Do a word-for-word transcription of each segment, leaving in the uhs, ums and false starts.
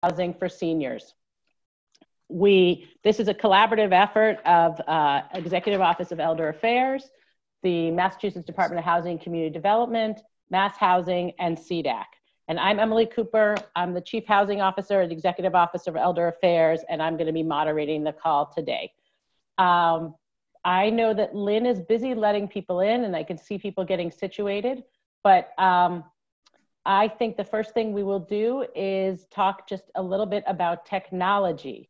housing for seniors. We, this is a collaborative effort of uh, Executive Office of Elder Affairs, the Massachusetts Department of Housing and Community Development, Mass Housing, and C D A C. And I'm Emily Cooper. I'm the Chief Housing Officer at the Executive Office of Elder Affairs, and I'm going to be moderating the call today. Um, I know that Lynn is busy letting people in, and I can see people getting situated, but um, I think the first thing we will do is talk just a little bit about technology.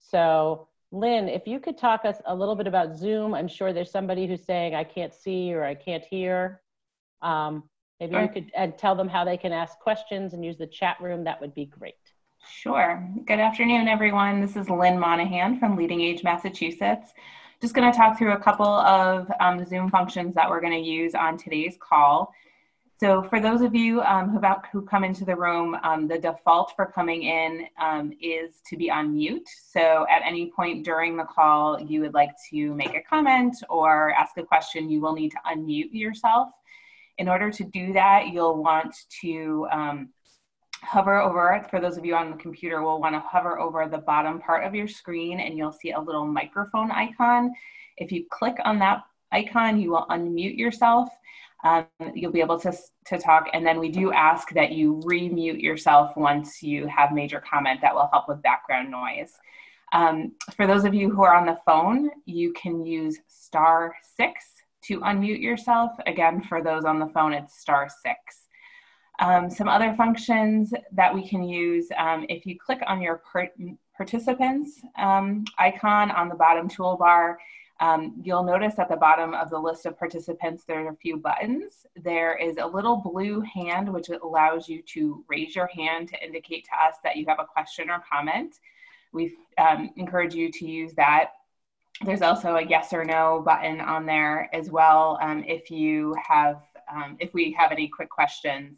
So Lynn, if you could talk us a little bit about Zoom. I'm sure there's somebody who's saying, I can't see or I can't hear. Um, maybe Sure. you could and tell them how they can ask questions and use the chat room. That would be great. Sure. Good afternoon, everyone. This is Lynn Monahan from Leading Age Massachusetts. Just going to talk through a couple of um, Zoom functions that we're going to use on today's call. So for those of you um, who, about, who come into the room, um, the default for coming in um, is to be on mute. So at any point during the call, you would like to make a comment or ask a question, you will need to unmute yourself. In order to do that, you'll want to um, hover over, for those of you on the computer, will want to hover over the bottom part of your screen and you'll see a little microphone icon. If you click on that icon, you will unmute yourself. Um, you'll be able to, to talk, and then we do ask that you re-mute yourself once you have major comment. That will help with background noise. Um, for those of you who are on the phone, you can use star six to unmute yourself. Again, for those on the phone, it's star six. Um, some other functions that we can use, um, if you click on your per participants um, icon on the bottom toolbar, Um, you'll notice at the bottom of the list of participants, there are a few buttons. There is a little blue hand, which allows you to raise your hand to indicate to us that you have a question or comment. We um, encourage you to use that. There's also a yes or no button on there as well um, if you have, um, if we have any quick questions.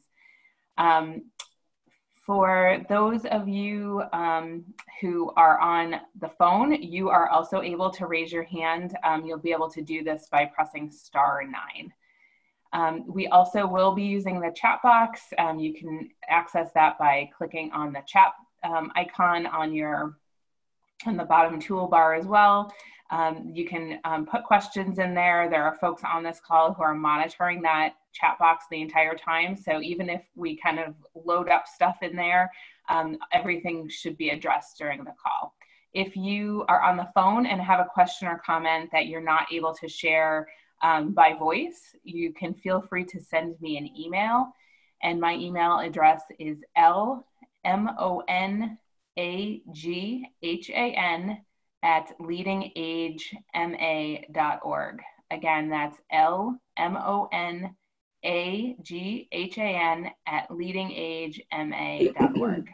Um, For those of you um, who are on the phone, you are also able to raise your hand. Um, you'll be able to do this by pressing star nine. Um, we also will be using the chat box. Um, you can access that by clicking on the chat um, icon on your on the bottom toolbar as well. Um, you can um, put questions in there. There are folks on this call who are monitoring that chat box the entire time. So even if we kind of load up stuff in there, um, everything should be addressed during the call. If you are on the phone and have a question or comment that you're not able to share um, by voice, you can feel free to send me an email. And my email address is L M O N A G H A N at leading age M A dot org. Again, that's L M O N A G H A N at leading age M A dot org.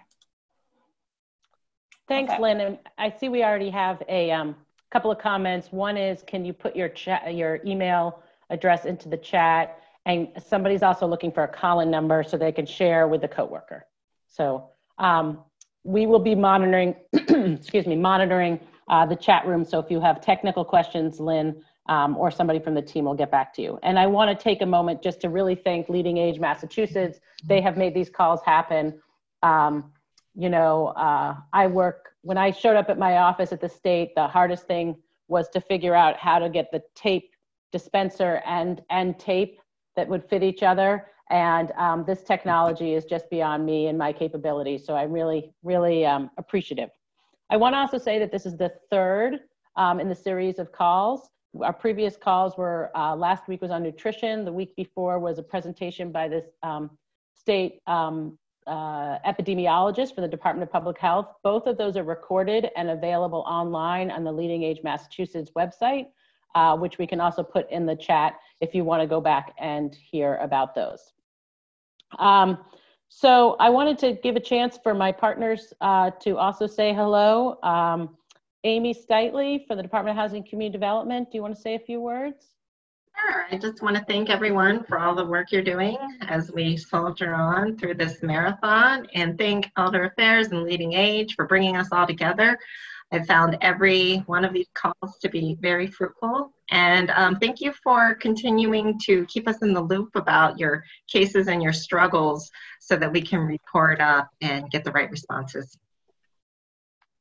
Thanks, Lynn. And I see we already have a um, couple of comments. One is, can you put your chat, your email address into the chat? And somebody's also looking for a call-in number so they can share with the coworker. So um, we will be monitoring, excuse me, monitoring uh, the chat room. So if you have technical questions, Lynn, um, or somebody from the team will get back to you. And I want to take a moment just to really thank Leading Age Massachusetts. They have made these calls happen. Um, you know, uh, I work, when I showed up at my office at the state, the hardest thing was to figure out how to get the tape dispenser and, and tape that would fit each other. And um, this technology is just beyond me and my capabilities. So I'm really, really um, appreciative. I want to also say that this is the third um, in the series of calls. Our previous calls were, uh, last week was on nutrition. The week before was a presentation by this um, state um, uh, epidemiologist for the Department of Public Health. Both of those are recorded and available online on the Leading Age Massachusetts website, uh, which we can also put in the chat if you want to go back and hear about those. Um, so I wanted to give a chance for my partners uh, to also say hello. Um, Amy Steitley for the Department of Housing and Community Development. Do you want to say a few words? Sure. I just want to thank everyone for all the work you're doing as we soldier on through this marathon, and thank Elder Affairs and Leading Age for bringing us all together. I found every one of these calls to be very fruitful, and um, thank you for continuing to keep us in the loop about your cases and your struggles so that we can report up and get the right responses.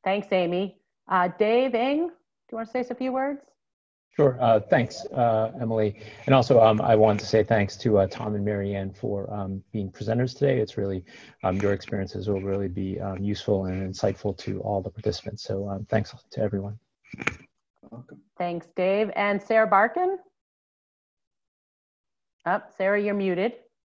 Thanks, Amy. Uh, Dave, Ing, do you want to say a few words? Sure. Uh, thanks, uh, Emily. And also, um, I wanted to say thanks to uh, Tom and Marianne for um, being presenters today. It's really, um, your experiences will really be um, useful and insightful to all the participants. So um, thanks to everyone. Welcome. Thanks, Dave. And Sarah Barkin? Oh, Sarah, you're muted.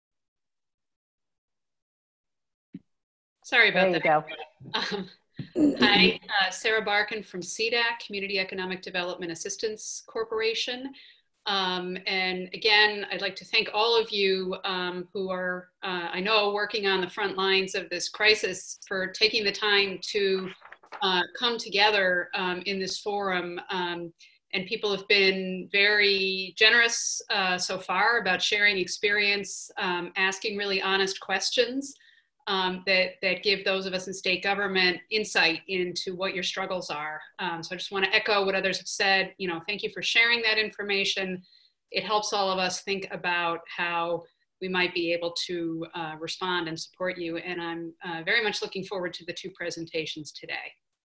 Sorry about there you that. Go. Um, hi, uh, Sarah Barkin from C D A C, Community Economic Development Assistance Corporation. Um, and again, I'd like to thank all of you um, who are, uh, I know, working on the front lines of this crisis for taking the time to uh, come together um, in this forum. Um, and people have been very generous uh, so far about sharing experience, um, asking really honest questions. Um, that, that give those of us in state government insight into what your struggles are. Um, so I just want to echo what others have said. You know, thank you for sharing that information. It helps all of us think about how we might be able to uh, respond and support you. And I'm uh, very much looking forward to the two presentations today.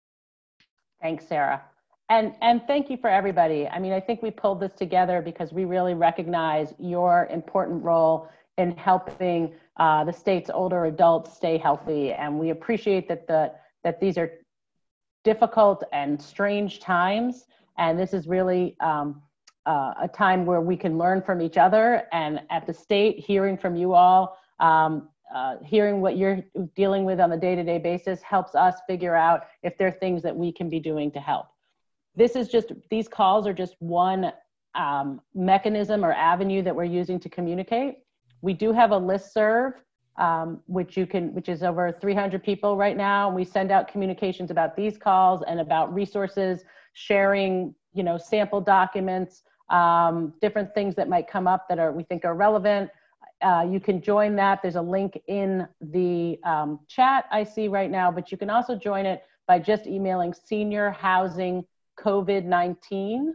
Thanks, Sarah. And, and thank you for everybody. I mean, I think we pulled this together because we really recognize your important role in helping uh, the state's older adults stay healthy. And we appreciate that, the, that these are difficult and strange times. And this is really um, uh, a time where we can learn from each other. And at the state, hearing from you all, um, uh, hearing what you're dealing with on a day-to-day basis helps us figure out if there are things that we can be doing to help. This is just, these calls are just one um, mechanism or avenue that we're using to communicate. We do have a listserv, um, which you can, which is over three hundred people right now. We send out communications about these calls and about resources, sharing, you know, sample documents, um, different things that might come up that are we think are relevant. Uh, you can join that. There's a link in the um, chat I see right now, but you can also join it by just emailing senior housing COVID nineteen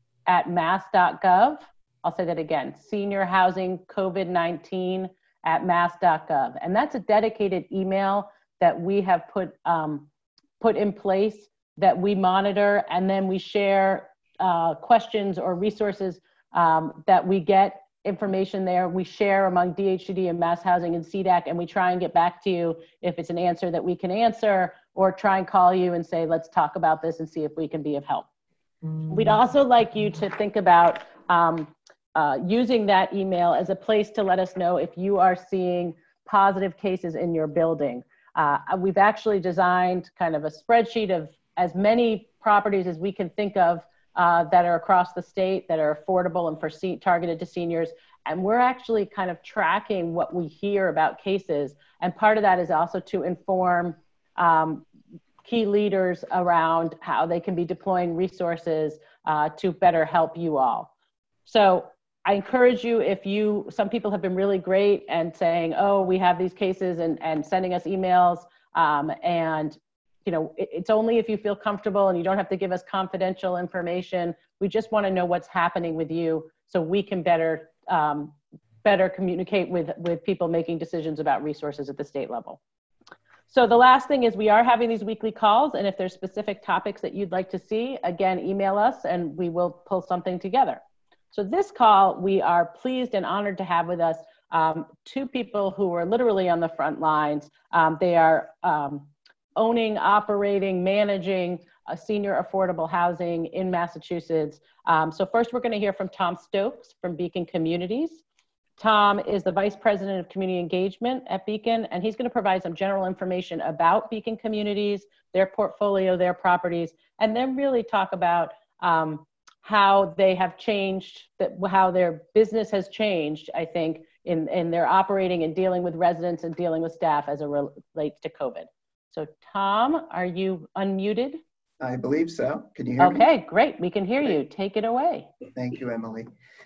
at mass dot gov. I'll say that again, senior housing COVID nineteen at mass dot gov. And that's a dedicated email that we have put, um, put in place that we monitor, and then we share uh, questions or resources um, that we get information there. We share among D H C D and Mass Housing and C D A C, and we try and get back to you if it's an answer that we can answer, or try and call you and say, let's talk about this and see if we can be of help. Mm. We'd also like you to think about um, Uh, using that email as a place to let us know if you are seeing positive cases in your building. Uh, we've actually designed kind of a spreadsheet of as many properties as we can think of uh, that are across the state that are affordable and for se- targeted to seniors. And we're actually kind of tracking what we hear about cases. And part of that is also to inform um, key leaders around how they can be deploying resources uh, to better help you all. So I encourage you, if you, some people have been really great and saying, oh, we have these cases and, and sending us emails. Um, and, you know, it, it's only if you feel comfortable and you don't have to give us confidential information. We just want to know what's happening with you so we can better, um, better communicate with, with people making decisions about resources at the state level. So the last thing is we are having these weekly calls, and if there's specific topics that you'd like to see, again, email us and we will pull something together. So this call, we are pleased and honored to have with us um, two people who are literally on the front lines. Um, they are um, owning, operating, managing a senior affordable housing in Massachusetts. Um, so first we're gonna hear from Tom Stokes from Beacon Communities. Tom is the Vice President of Community Engagement at Beacon, and he's gonna provide some general information about Beacon Communities, their portfolio, their properties, and then really talk about um, how they have changed, that how their business has changed, I think, in, in their operating and dealing with residents and dealing with staff as it relates to COVID. So Tom, are you unmuted? I believe so. Can you hear okay, me? Okay, great. We can hear great. you. Take it away. Thank you, Emily.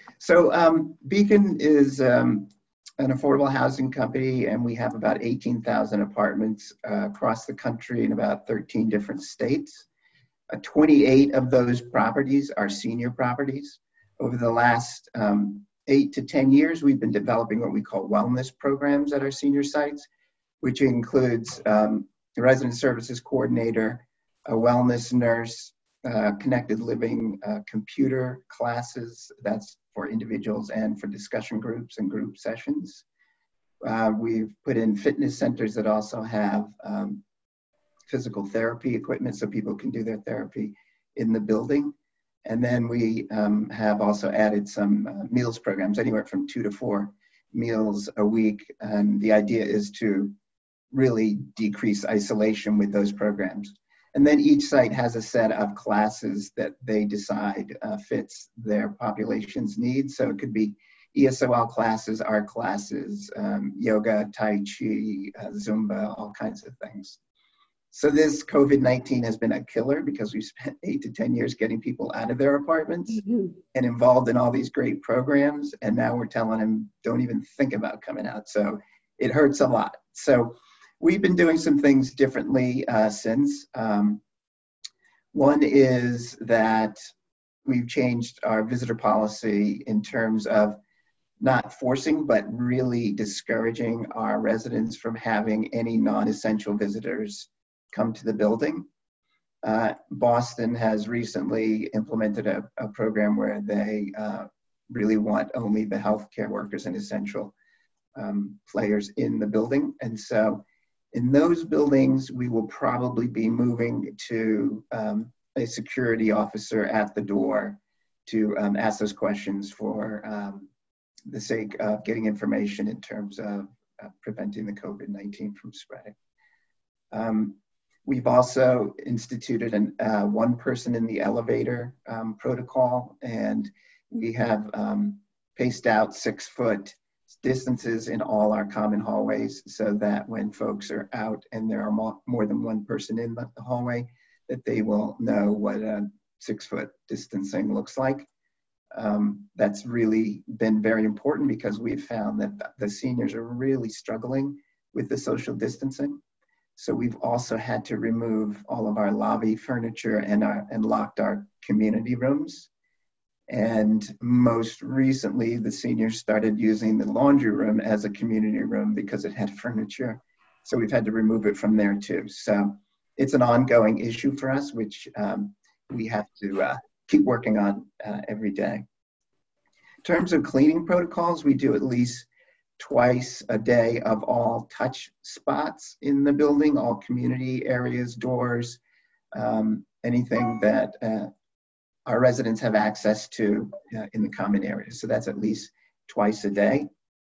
So um, Beacon is um, an affordable housing company, and we have about eighteen thousand apartments uh, across the country in about thirteen different states. Uh, twenty-eight of those properties are senior properties. Over the last um, eight to ten years, we've been developing what we call wellness programs at our senior sites, which includes um, the resident services coordinator, a wellness nurse, uh, connected living uh, computer classes. That's for individuals and for discussion groups and group sessions. Uh, we've put in fitness centers that also have um, physical therapy equipment so people can do their therapy in the building. And then we um, have also added some uh, meals programs, anywhere from two to four meals a week. And the idea is to really decrease isolation with those programs. And then each site has a set of classes that they decide uh, fits their population's needs. So it could be E S O L classes, art classes, um, yoga, Tai Chi, uh, Zumba, all kinds of things. So this COVID nineteen has been a killer because we spent eight to ten years getting people out of their apartments mm-hmm. and involved in all these great programs. And now we're telling them, don't even think about coming out. So it hurts a lot. So we've been doing some things differently uh, since. Um, one is that we've changed our visitor policy in terms of not forcing, but really discouraging our residents from having any non-essential visitors come to the building. Uh, Boston has recently implemented a, a program where they uh, really want only the healthcare workers and essential um, players in the building. And so in those buildings, we will probably be moving to um, a security officer at the door to um, ask those questions for um, the sake of getting information in terms of uh, preventing the COVID nineteen from spreading. Um, we've also instituted an uh, one person in the elevator um, protocol, and we have um, paced out six foot distances in all our common hallways so that when folks are out and there are more, more than one person in the hallway, that they will know what a six foot distancing looks like. Um, that's really been very important because we've found that the seniors are really struggling with the social distancing. So we've also had to remove all of our lobby furniture and, our, and locked our community rooms. And most recently, the seniors started using the laundry room as a community room because it had furniture. So we've had to remove it from there too. So it's an ongoing issue for us, which um, we have to uh, keep working on uh, every day. In terms of cleaning protocols, we do at least twice a day of all touch spots in the building, all community areas, doors, um, anything that uh, our residents have access to uh, in the common areas. So that's at least twice a day.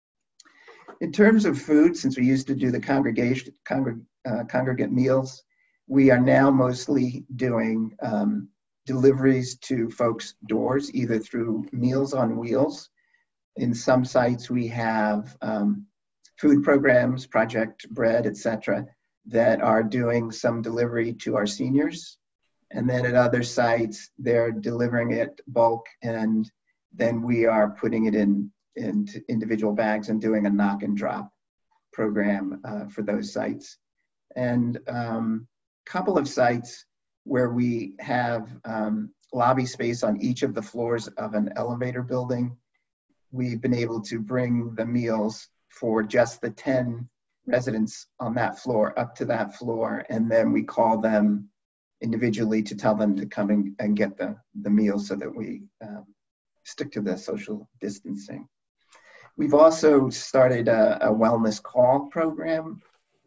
In terms of food, since we used to do the congregation, congreg, uh, congregate meals, we are now mostly doing um, deliveries to folks' doors, either through Meals on Wheels. In some sites, we have um, food programs, Project Bread, et cetera, that are doing some delivery to our seniors. And then at other sites, they're delivering it bulk, and then we are putting it in into individual bags and doing a knock and drop program uh, for those sites. And a um, couple of sites where we have um, lobby space on each of the floors of an elevator building, we've been able to bring the meals for just the ten residents on that floor up to that floor, and then we call them individually to tell them to come and, and get the, the meals so that we um, stick to the social distancing. We've also started a, a wellness call program.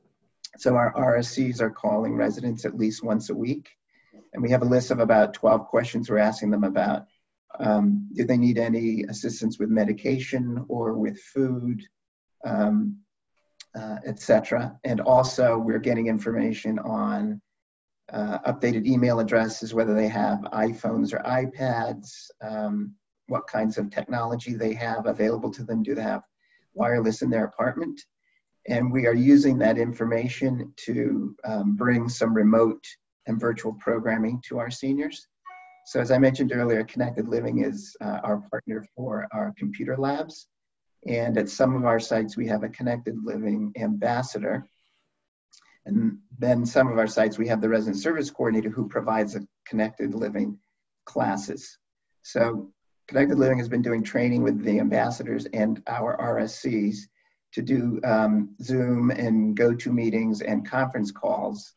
So our R S Cs are calling residents at least once a week. And we have a list of about twelve questions we're asking them about. Um, do they need any assistance with medication or with food, um, uh, et cetera. And also we're getting information on uh, updated email addresses, whether they have iPhones or iPads, um, what kinds of technology they have available to them. Do they have wireless in their apartment? And we are using that information to um, bring some remote and virtual programming to our seniors. So as I mentioned earlier, Connected Living is uh, our partner for our computer labs. And at some of our sites, we have a Connected Living ambassador. And then some of our sites, we have the resident service coordinator who provides a Connected Living classes. So Connected Living has been doing training with the ambassadors and our R S Cs to do um, Zoom and go-to meetings and conference calls.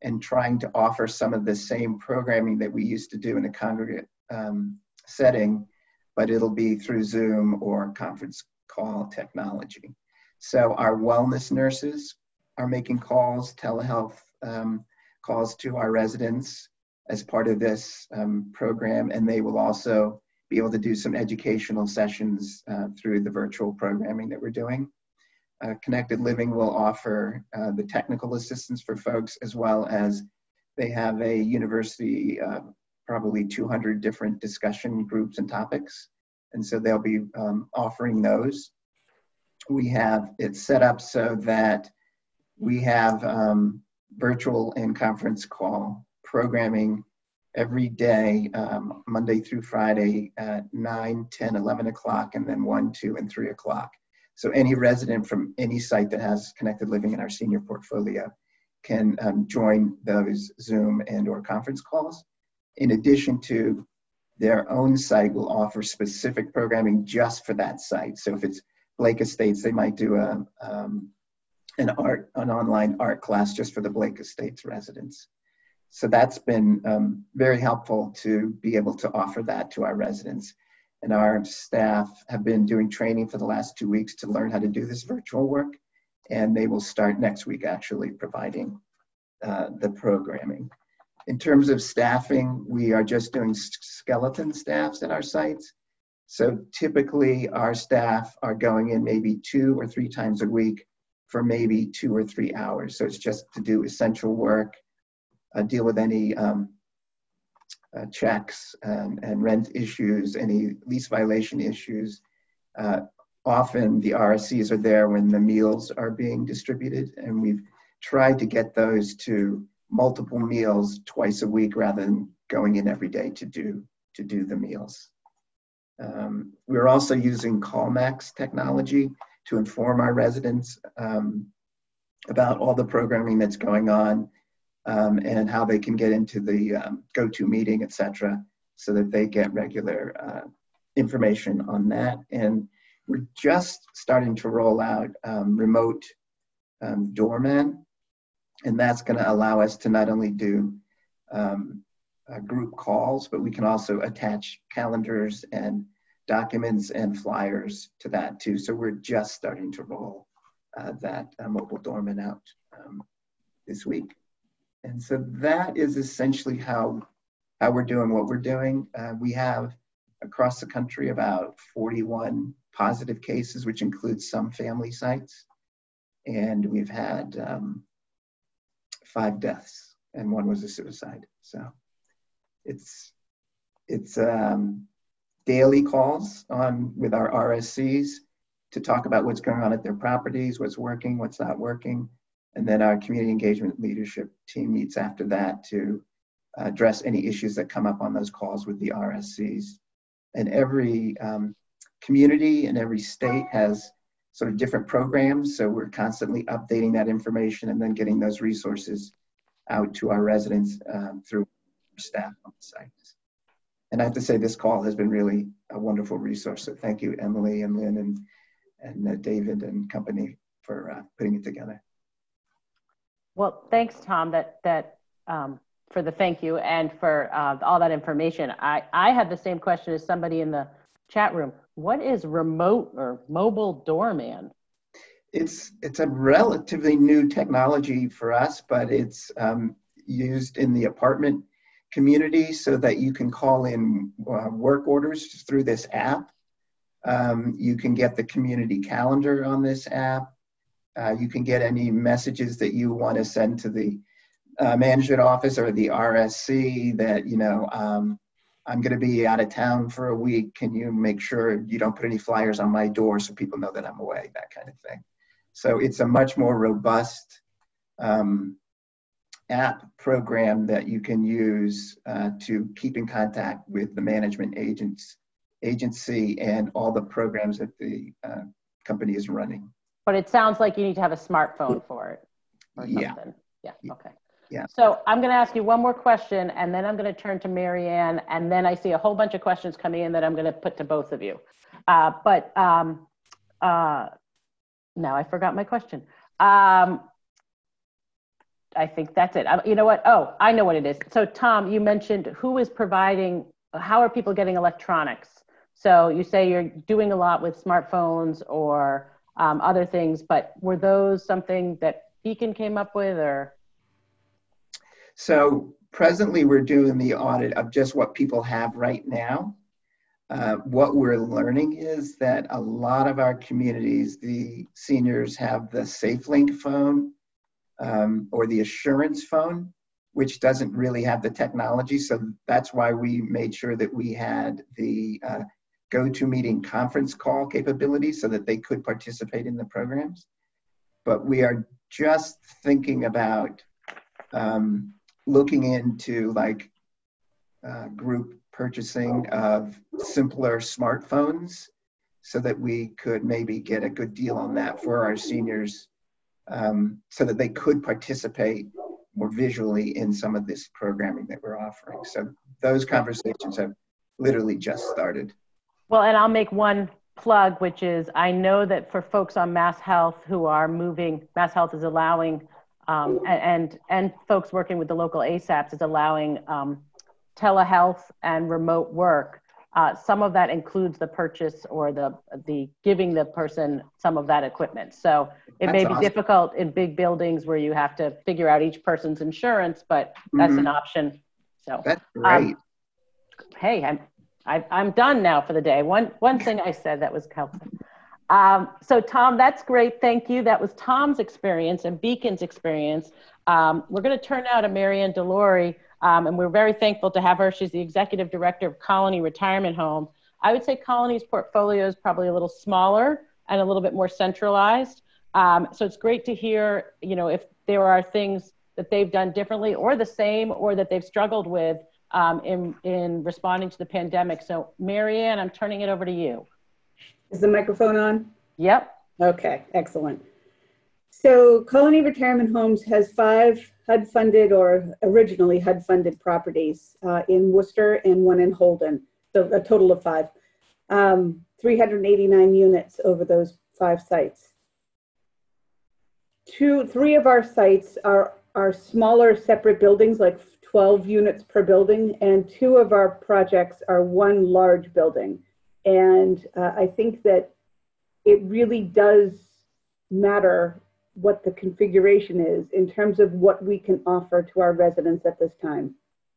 and trying to offer some of the same programming that we used to do in a congregate um, setting, but it'll be through Zoom or conference call technology. So our wellness nurses are making calls, telehealth um, calls to our residents as part of this um, program, and they will also be able to do some educational sessions uh, through the virtual programming that we're doing. Uh, Connected Living will offer uh, the technical assistance for folks, as well as they have a university, uh, probably two hundred different discussion groups and topics. And so they'll be um, offering those. We have it set up so that we have um, virtual and conference call programming every day, um, Monday through Friday at nine, ten, eleven o'clock, and then one, two, and three o'clock. So any resident from any site that has Connected Living in our senior portfolio can um, join those Zoom and or conference calls. In addition to their own site will offer specific programming just for that site. So if it's Blake Estates, they might do a, um, an art, an online art class just for the Blake Estates residents. So that's been um, very helpful to be able to offer that to our residents. And our staff have been doing training for the last two weeks to learn how to do this virtual work. And they will start next week actually providing uh, the programming. In terms of staffing, we are just doing skeleton staffs at our sites. So typically our staff are going in maybe two or three times a week for maybe two or three hours. So it's just to do essential work, uh, deal with any um, Uh, checks and, and rent issues, any lease violation issues. Uh, often the R S Cs are there when the meals are being distributed, and we've tried to get those to multiple meals twice a week rather than going in every day to do, to do the meals. Um, we're also using CallMax technology to inform our residents um, about all the programming that's going on, Um, and how they can get into the um, GoToMeeting, et cetera, so that they get regular uh, information on that. And we're just starting to roll out um, remote um, doorman, and that's going to allow us to not only do um, uh, group calls, but we can also attach calendars and documents and flyers to that too. So we're just starting to roll uh, that uh, mobile doorman out um, this week. And so that is essentially how, how we're doing what we're doing. Uh, we have across the country about forty-one positive cases, which includes some family sites. And we've had um, five deaths, and one was a suicide. So it's, it's um, daily calls on with our R S Cs to talk about what's going on at their properties, what's working, what's not working. And then our community engagement leadership team meets after that to address any issues that come up on those calls with the R S Cs. And every um, community and every state has sort of different programs. So we're constantly updating that information and then getting those resources out to our residents um, through staff on the sites. And I have to say this call has been really a wonderful resource. So thank you, Emily and Lynn and, and uh, David and company for uh, putting it together. Well, thanks, Tom, that, that um, for the thank you and for uh, all that information. I, I had the same question as somebody in the chat room. What is remote or mobile doorman? It's, it's a relatively new technology for us, but it's um, used in the apartment community so that you can call in uh, work orders through this app. Um, you can get the community calendar on this app. Uh, you can get any messages that you want to send to the uh, management office or the R S C that, you know, um, I'm going to be out of town for a week. Can you make sure you don't put any flyers on my door so people know that I'm away, that kind of thing. So it's a much more robust um, app program that you can use uh, to keep in contact with the management agents, agency and all the programs that the uh, company is running. But it sounds like you need to have a smartphone for it or something. Yeah, yeah. Okay. Yeah. So I'm going to ask you one more question, and then I'm going to turn to Marianne, and then I see a whole bunch of questions coming in that I'm going to put to both of you. Uh, but um, uh, now I forgot my question. Um, I think that's it. I, you know what? Oh, I know what it is. So Tom, you mentioned who is providing, how are people getting electronics? So you say you're doing a lot with smartphones or um, other things, but were those something that Beacon came up with or? So presently we're doing the audit of just what people have right now. Uh, what we're learning is that a lot of our communities, the seniors have the SafeLink phone um, or the Assurance phone, which doesn't really have the technology. So that's why we made sure that we had the uh, GoToMeeting conference call capability so that they could participate in the programs. But we are just thinking about um, looking into like uh, group purchasing of simpler smartphones so that we could maybe get a good deal on that for our seniors um, so that they could participate more visually in some of this programming that we're offering. So those conversations have literally just started. Well, and I'll make one plug, which is I know that for folks on Mass Health who are moving, Mass Health is allowing, um, and, and folks working with the local A S A Ps is allowing um, telehealth and remote work. Uh, some of that includes the purchase or the the giving the person some of that equipment. So it That's may be awesome. difficult in big buildings where you have to figure out each person's insurance, but that's Mm-hmm. an option. So That's great. Um, hey, I'm I, I'm done now for the day. One one thing I said that was helpful. Um, so Tom, that's great. Thank you. That was Tom's experience and Beacon's experience. Um, we're going to turn now to Marianne Delory. Um, and we're very thankful to have her. She's the executive director of Colony Retirement Home. I would say Colony's portfolio is probably a little smaller and a little bit more centralized. Um, so it's great to hear, you know, if there are things that they've done differently or the same or that they've struggled with um, in, in responding to the pandemic. So Marianne, I'm turning it over to you. Is the microphone on? Yep. Okay, excellent. So Colony Retirement Homes has five H U D-funded or originally H U D-funded properties uh, in Worcester and one in Holden, so a total of five. Um, three hundred eighty-nine units over those five sites. Two, three of our sites are, are smaller separate buildings, like twelve units per building, and two of our projects are one large building. And uh, I think that it really does matter what the configuration is in terms of what we can offer to our residents at this time.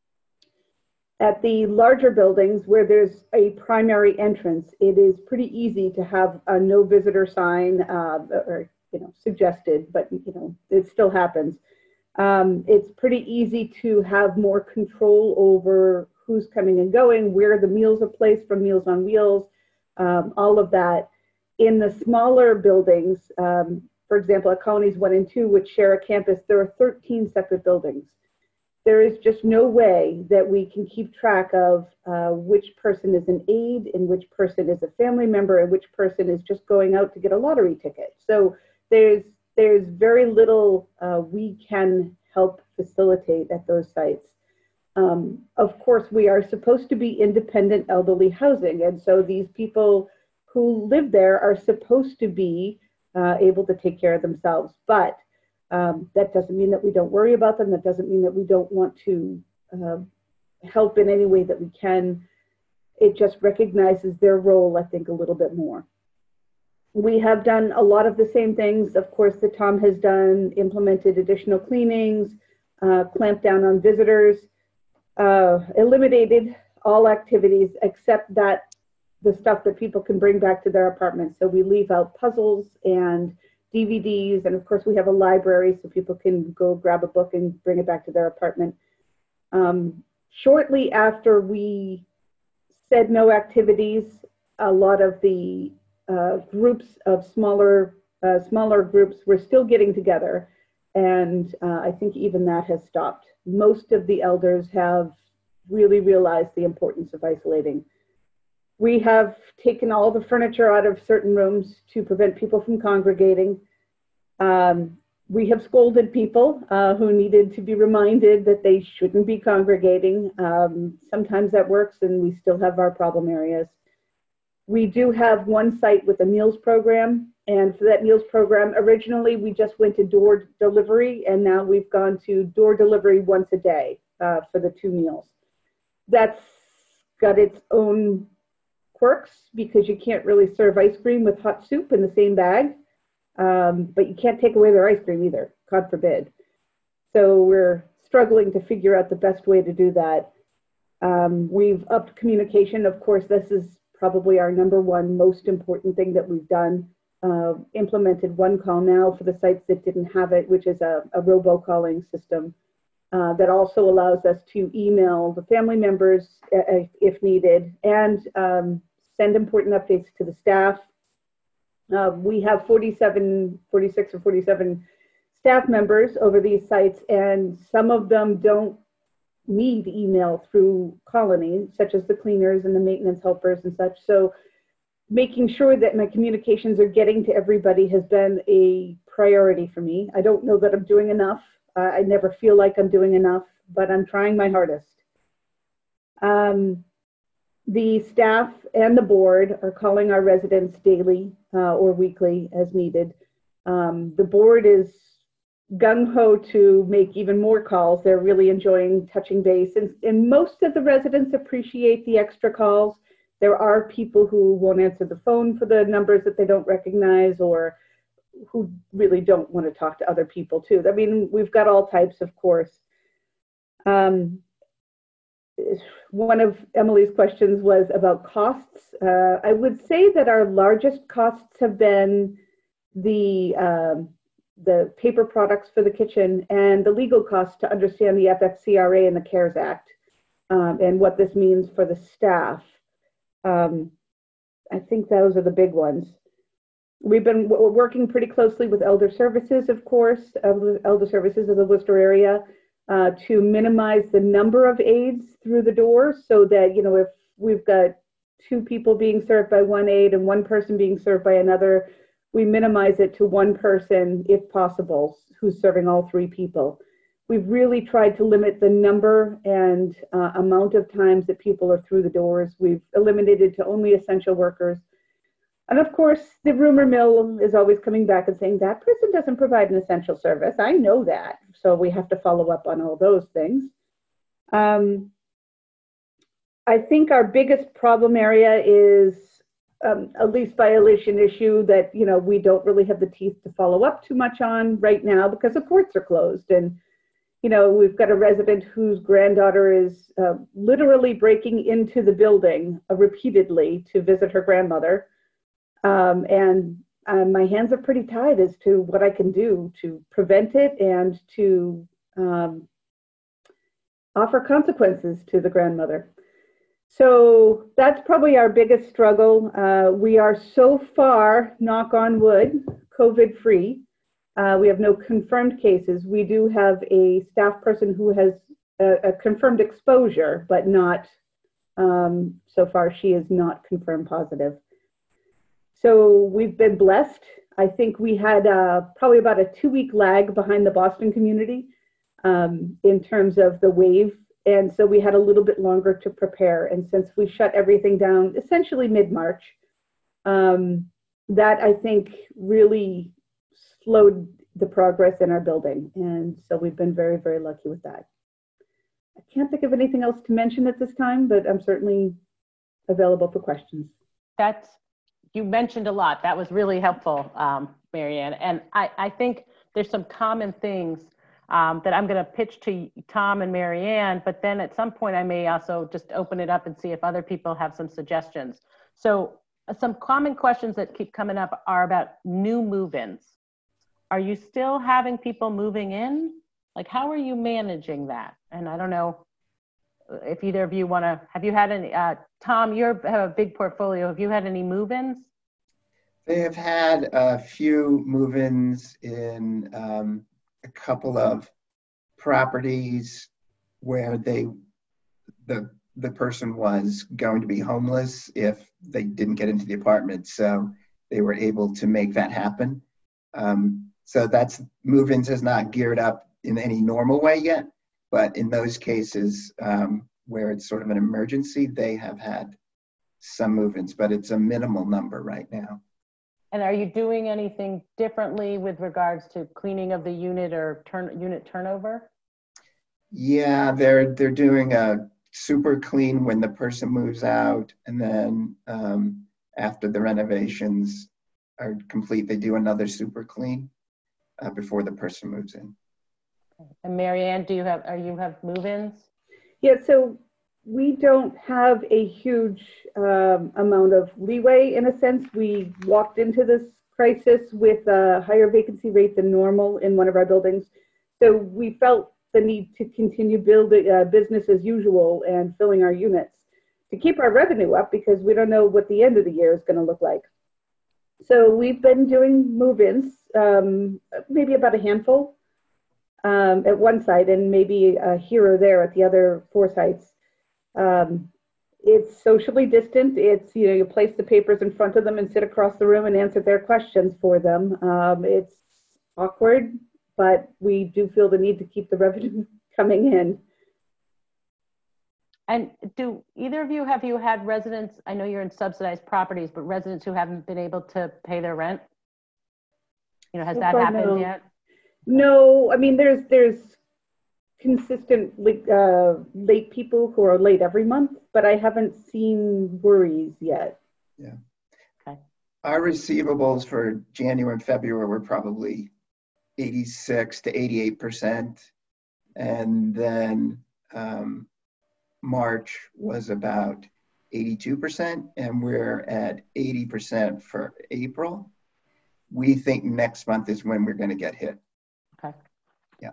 At the larger buildings where there's a primary entrance, it is pretty easy to have a no visitor sign uh, or, you know, suggested, but, you know, it still happens. Um, it's pretty easy to have more control over who's coming and going, where the meals are placed from Meals on Wheels, um, all of that. In the smaller buildings, um, for example, at Colonies one and two, which share a campus, there are thirteen separate buildings. There is just no way that we can keep track of uh, which person is an aide and which person is a family member and which person is just going out to get a lottery ticket. So there's, there's very little uh, we can help facilitate at those sites. Um, of course, we are supposed to be independent elderly housing. And so these people who live there are supposed to be Uh, able to take care of themselves. But um, that doesn't mean that we don't worry about them. That doesn't mean that we don't want to uh, help in any way that we can. It just recognizes their role, I think, a little bit more. We have done a lot of the same things, of course, that Tom has done, implemented additional cleanings, uh, clamped down on visitors, uh, eliminated all activities except that the stuff that people can bring back to their apartments. So we leave out puzzles and D V Ds. And of course we have a library so people can go grab a book and bring it back to their apartment. Um, shortly after we said no activities, a lot of the uh, groups of smaller, uh, smaller groups were still getting together. And uh, I think even that has stopped. Most of the elders have really realized the importance of isolating. We have taken all the furniture out of certain rooms to prevent people from congregating. Um, we have scolded people uh, who needed to be reminded that they shouldn't be congregating. Um, sometimes that works and we still have our problem areas. We do have one site with a meals program. and for that meals program, originally we just went to door delivery, and now we've gone to door delivery once a day uh, for the two meals. That's got its own quirks because you can't really serve ice cream with hot soup in the same bag, um, but you can't take away their ice cream either, God forbid. So we're struggling to figure out the best way to do that. Um, we've upped communication. Of course, this is probably our number one most important thing that we've done. Uh, implemented One Call Now for the sites that didn't have it, which is a, a robocalling system uh, that also allows us to email the family members uh, if needed and um, send important updates to the staff. Uh, we have forty-seven, forty-six or forty-seven staff members over these sites, and some of them don't need email through Colony, such as the cleaners and the maintenance helpers and such. So making sure that my communications are getting to everybody has been a priority for me. I don't know that I'm doing enough. Uh, I never feel like I'm doing enough, but I'm trying my hardest. Um, the staff and the board are calling our residents daily uh, or weekly as needed. Um, the board is gung-ho to make even more calls. They're really enjoying touching base, and, and most of the residents appreciate the extra calls. There are people who won't answer the phone for the numbers that they don't recognize, or who really don't want to talk to other people too. I mean, we've got all types, of course. Um, one of Emily's questions was about costs. Uh, I would say that our largest costs have been the um, the paper products for the kitchen and the legal costs to understand the F F C R A and the CARES Act um, and what this means for the staff. Um, I think those are the big ones. We've been we're working pretty closely with Elder Services, of course, Elder Services of the Worcester area, uh, to minimize the number of aides through the door, so that, you know, if we've got two people being served by one aide and one person being served by another, we minimize it to one person, if possible, who's serving all three people. We've really tried to limit the number and uh, amount of times that people are through the doors. We've eliminated to only essential workers. And of course, the rumor mill is always coming back and saying that person doesn't provide an essential service. I know that. So we have to follow up on all those things. Um, I think our biggest problem area is um, a lease violation issue that, you know, we don't really have the teeth to follow up too much on right now because the courts are closed. And you know, we've got a resident whose granddaughter is uh, literally breaking into the building uh, repeatedly to visit her grandmother. Um, and uh, my hands are pretty tied as to what I can do to prevent it and to um, offer consequences to the grandmother. So that's probably our biggest struggle. Uh, we are so far, knock on wood, COVID free. Uh, we have no confirmed cases. We do have a staff person who has a, a confirmed exposure, but not, um, so far she is not confirmed positive. So we've been blessed. I think we had uh, probably about a two week lag behind the Boston community um, in terms of the wave. And so we had a little bit longer to prepare. And since we shut everything down essentially mid-March, um, that I think really slowed the progress in our building. And so we've been very, very lucky with that. I can't think of anything else to mention at this time, but I'm certainly available for questions. That's, you mentioned a lot. That was really helpful, um, Marianne. And I, I think there's some common things um, that I'm going to pitch to Tom and Marianne, but then at some point I may also just open it up and see if other people have some suggestions. So uh, some common questions that keep coming up are about new move-ins. Are you still having people moving in? Like, how are you managing that? And I don't know if either of you want to, have you had any, uh, Tom, you have a big portfolio. Have you had any move-ins? They have had a few move-ins in um, a couple of properties where they, the, the person was going to be homeless if they didn't get into the apartment. So they were able to make that happen. Um, so that's, move-ins has not geared up in any normal way yet, but in those cases um, where it's sort of an emergency, they have had some move-ins, but it's a minimal number right now. And are you doing anything differently with regards to cleaning of the unit or turn unit turnover? Yeah, they're they're doing a super clean when the person moves out, and then um, after the renovations are complete, they do another super clean uh, before the person moves in. And Marianne, do you have are you have move-ins? Yeah, so we don't have a huge um, amount of leeway in a sense. We walked into this crisis with a higher vacancy rate than normal in one of our buildings. So we felt the need to continue building uh, business as usual and filling our units to keep our revenue up, because we don't know what the end of the year is going to look like. So we've been doing move-ins, um, maybe about a handful um, at one site and maybe uh, here or there at the other four sites. Um, it's socially distant. It's, you know, you place the papers in front of them and sit across the room and answer their questions for them. Um, it's awkward, but we do feel the need to keep the revenue coming in. And do either of you, have you had residents, I know you're in subsidized properties, but residents who haven't been able to pay their rent? You know, has So that far, happened no. yet? No, I mean, there's, there's consistent uh, late people who are late every month, but I haven't seen worries yet. Yeah. Okay. Our receivables for January and February were probably eighty-six to eighty-eight percent. And then um, March was about eighty-two percent, and we're at eighty percent for April. We think next month is when we're going to get hit. Okay. Yeah.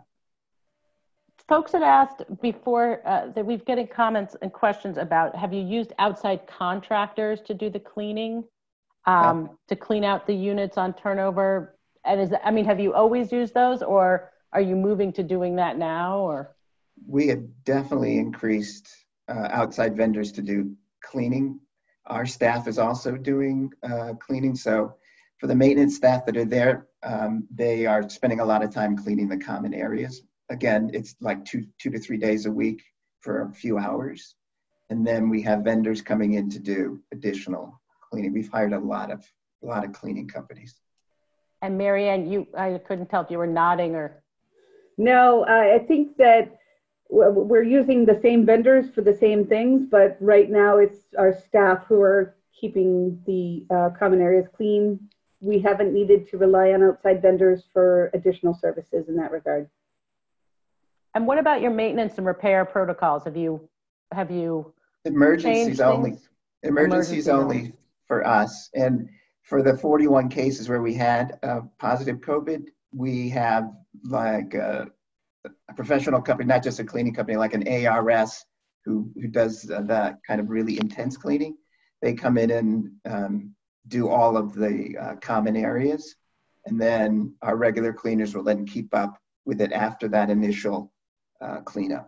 Folks had asked before uh, that we've getting comments and questions about, have you used outside contractors to do the cleaning, um, Yeah. to clean out the units on turnover? And is, I mean, have you always used those, or are you moving to doing that now, or? We have definitely increased uh, outside vendors to do cleaning. Our staff is also doing uh, cleaning. So for the maintenance staff that are there, um, they are spending a lot of time cleaning the common areas. Again, it's like two, two to three days a week for a few hours. And then we have vendors coming in to do additional cleaning. We've hired a lot of, a lot of cleaning companies. And Marianne, you, I couldn't tell if you were nodding or. No, I think that we're using the same vendors for the same things, but right now it's our staff who are keeping the uh, common areas clean. We haven't needed to rely on outside vendors for additional services in that regard. And what about your maintenance and repair protocols? Have you, have you Emergencies only. things? Emergencies Emergencies only only. for us. And for the forty-one cases where we had uh, positive COVID, we have like a, a professional company, not just a cleaning company, like an A R S who, who does uh, that kind of really intense cleaning. They come in and um, do all of the uh, common areas. And then our regular cleaners will then keep up with it after that initial uh, cleanup.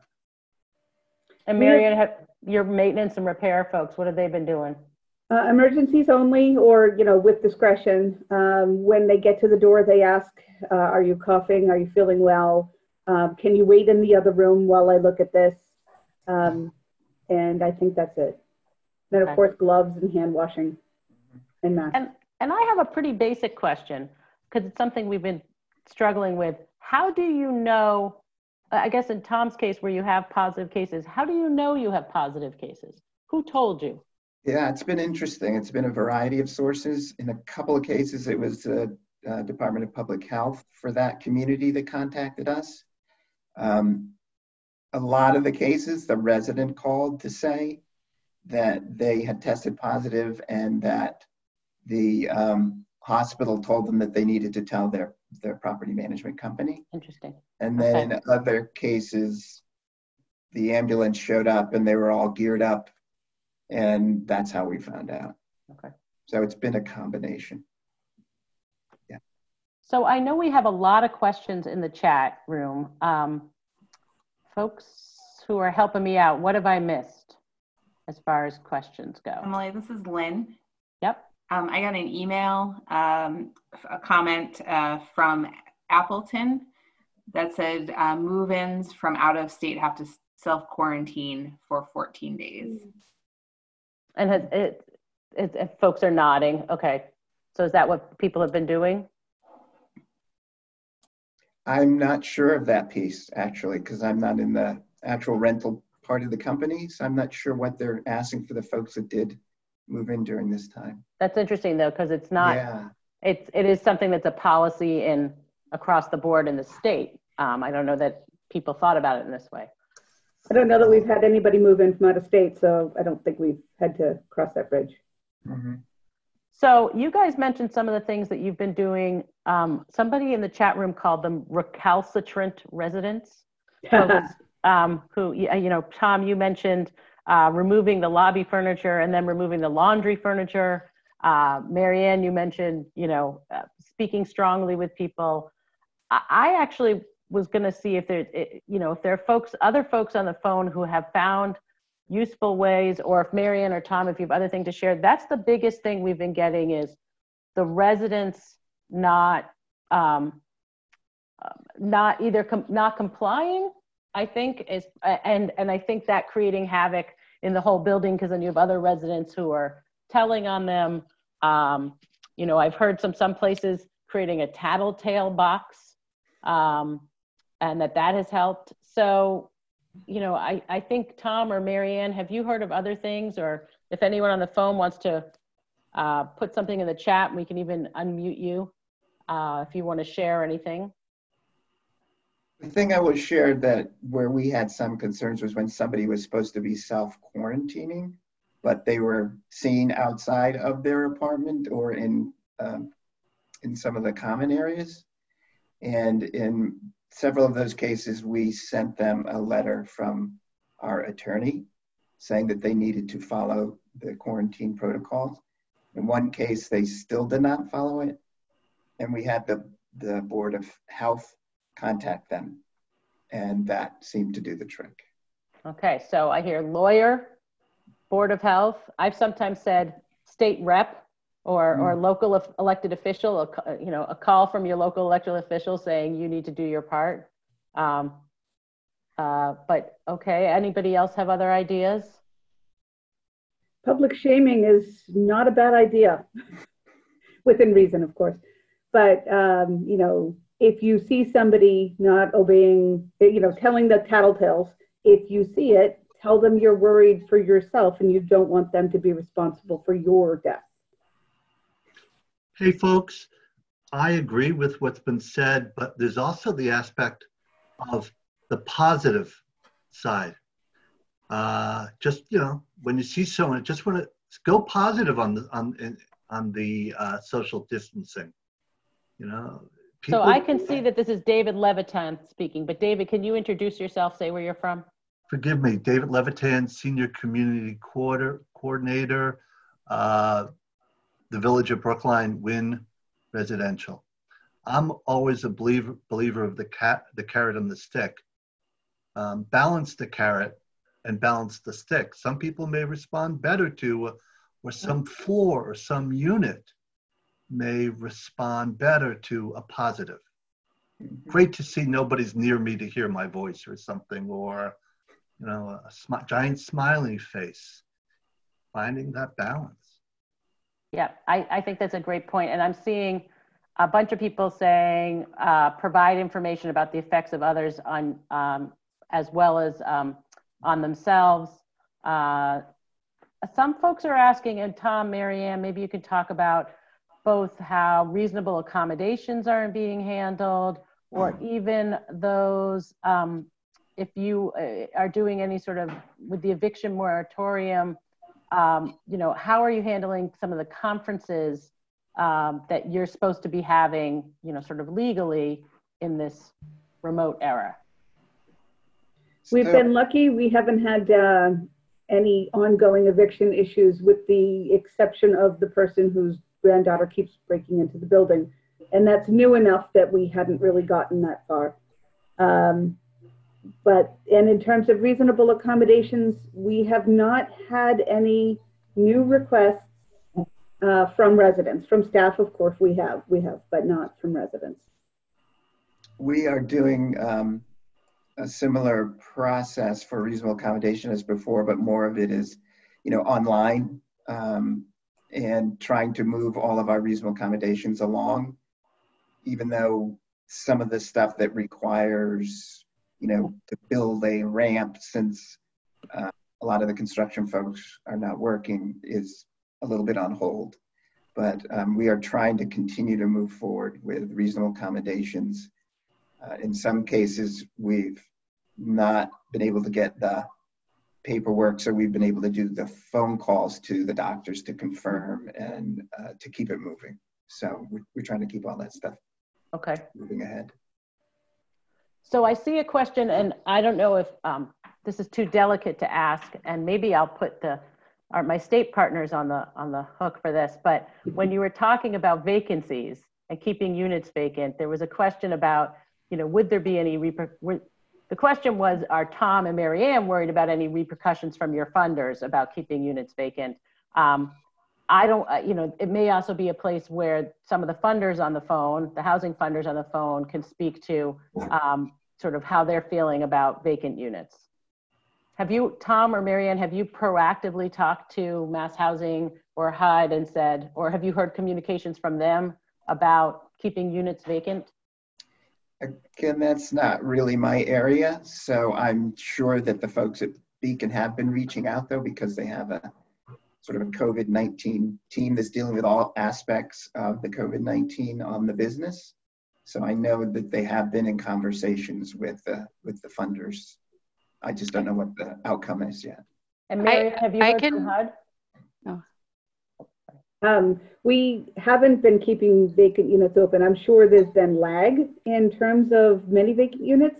And Marianne, have your maintenance and repair folks, what have they been doing? Uh, emergencies only, or, you know, with discretion. Um, when they get to the door, they ask, uh, are you coughing? Are you feeling well? Um, can you wait in the other room while I look at this? Um, and I think that's it. Then, of Okay. course, gloves and hand washing and masks. And, and I have a pretty basic question, because it's something we've been struggling with. How do you know, I guess in Tom's case where you have positive cases, how do you know you have positive cases? Who told you? Yeah, it's been interesting. It's been a variety of sources. In a couple of cases, it was the uh, Department of Public Health for that community that contacted us. Um, a lot of the cases, the resident called to say that they had tested positive and that the um, hospital told them that they needed to tell their, their property management company. Interesting. And then Okay. in other cases, the ambulance showed up and they were all geared up. And that's how we found out. Okay. So it's been a combination. Yeah. So I know we have a lot of questions in the chat room. Um, folks who are helping me out, what have I missed as far as questions go? Emily, this is Lynn. Yep. Um, I got an email, um, a comment uh, from Appleton that said uh, move-ins from out of state have to self-quarantine for fourteen days. And has it, it, it, folks are nodding. Okay. So is that what people have been doing? I'm not sure of that piece, actually, because I'm not in the actual rental part of the company. So I'm not sure what they're asking for the folks that did move in during this time. That's interesting, though, because it's not, Yeah. it's, it is something that's a policy in across the board in the state. Um, I don't know that people thought about it in this way. I don't know that we've had anybody move in from out of state, so I don't think we've had to cross that bridge. Mm-hmm. So you guys mentioned some of the things that you've been doing. Um, somebody in the chat room called them recalcitrant residents. Folks, um, who, you know, Tom, you mentioned uh, removing the lobby furniture and then removing the laundry furniture. Uh, Marianne, you mentioned, you know, uh, speaking strongly with people. I, I actually was going to see if there, you know, if there are folks, other folks on the phone who have found useful ways, or if Marianne or Tom, if you have other things to share. That's the biggest thing we've been getting is the residents not, um, not either com not complying, I think, is, and, and I think that creating havoc in the whole building, because then you have other residents who are telling on them. Um, you know, I've heard some, some places creating a tattletale box, um, and that that has helped. So, you know, I, I think Tom or Marianne, have you heard of other things? Or if anyone on the phone wants to uh, put something in the chat, we can even unmute you uh, if you want to share anything. The thing I was shared that where we had some concerns was when somebody was supposed to be self-quarantining, but they were seen outside of their apartment or in, um, in some of the common areas. And in several of those cases, we sent them a letter from our attorney saying that they needed to follow the quarantine protocols. In one case, they still did not follow it. And we had the, the Board of Health contact them. And that seemed to do the trick. Okay, so I hear lawyer, Board of Health. I've sometimes said state rep or, mm. or local elected official, a, you know, a call from your local elected official saying you need to do your part. Um, uh, but okay, anybody else have other ideas? Public shaming is not a bad idea, within reason, of course. But, um, you know, if you see somebody not obeying, you know, telling the tattletales, if you see it, tell them you're worried for yourself and you don't want them to be responsible for your death. Hey, folks, I agree with what's been said, but there's also the aspect of the positive side. Uh, just, you know, when you see someone, just want to go positive on the, on, on the uh, social distancing, you know. People, so I can see that this is David Levitan speaking, but David, can you introduce yourself, say where you're from? Forgive me, David Levitan, Senior Community Quarter, Coordinator, uh, the Village of Brookline, Wynn Residential. I'm always a believer, believer of the, cat, the carrot and the stick. Um, balance the carrot and balance the stick. Some people may respond better to, uh, or some floor or some unit may respond better to a positive. Great to see nobody's near me to hear my voice or something, or, you know, a sm giant smiley face. Finding that balance. Yeah, I, I think that's a great point. And I'm seeing a bunch of people saying, uh, provide information about the effects of others on, um, as well as um, on themselves. Uh, some folks are asking, and Tom, Marianne, maybe you could talk about both how reasonable accommodations are being handled, or even those, um, if you uh, are doing any sort of, with the eviction moratorium, um, you know, how are you handling some of the conferences um, that you're supposed to be having, you know, sort of legally in this remote era? We've been lucky. We haven't had uh, any ongoing eviction issues, with the exception of the person whose granddaughter keeps breaking into the building. And that's new enough that we hadn't really gotten that far. Um, but, and in terms of reasonable accommodations, we have not had any new requests uh, from residents. From staff, of course, we have, we have, but not from residents. We are doing um, a similar process for reasonable accommodation as before, but more of it is, you know, online. Um, and trying to move all of our reasonable accommodations along, even though some of the stuff that requires, you know, to build a ramp, since uh, a lot of the construction folks are not working, is a little bit on hold. But um, we are trying to continue to move forward with reasonable accommodations. Uh, in some cases, we've not been able to get the paperwork, so we've been able to do the phone calls to the doctors to confirm and uh, to keep it moving. So we're, we're trying to keep all that stuff Okay. moving ahead. So I see a question, and I don't know if um, this is too delicate to ask, and maybe I'll put the our, my state partners on the on the hook for this. But when you were talking about vacancies and keeping units vacant, there was a question about, you know, would there be any reper would, the question was, are Tom and Mary Ann worried about any repercussions from your funders about keeping units vacant? Um, I don't, uh, you know, it may also be a place where some of the funders on the phone, the housing funders on the phone, can speak to um, sort of how they're feeling about vacant units. Have you, Tom or Mary Ann, have you proactively talked to Mass Housing or H U D and said, or have you heard communications from them about keeping units vacant? Again, that's not really my area, so I'm sure that the folks at Beacon have been reaching out, though, because they have a sort of a COVID nineteen team that's dealing with all aspects of the COVID nineteen on the business. So I know that they have been in conversations with the with the funders. I just don't know what the outcome is yet. And Mary, I, have you I heard can, from H U D? Oh. Um, we haven't been keeping vacant units open. I'm sure there's been lag in terms of many vacant units.